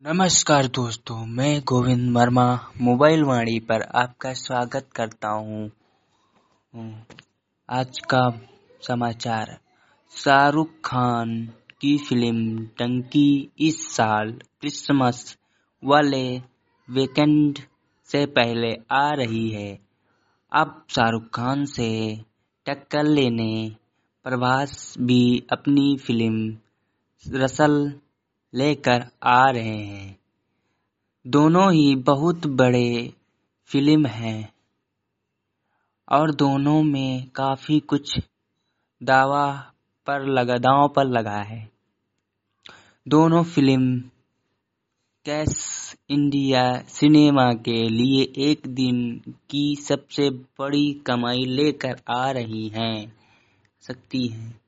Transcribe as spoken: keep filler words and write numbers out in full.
नमस्कार दोस्तों, मैं गोविंद वर्मा मोबाइल वाणी पर आपका स्वागत करता हूँ। आज का समाचार। शाहरुख खान की फिल्म डंकी इस साल क्रिसमस वाले वीकेंड से पहले आ रही है। अब शाहरुख खान से टक्कर लेने प्रभास भी अपनी फिल्म रसल लेकर आ रहे हैं। दोनों ही बहुत बड़े फिल्म हैं और दोनों में काफी कुछ दावा पर लगा दांव पर लगा है। दोनों फिल्म कैश इंडिया सिनेमा के लिए एक दिन की सबसे बड़ी कमाई लेकर आ रही हैं सकती हैं।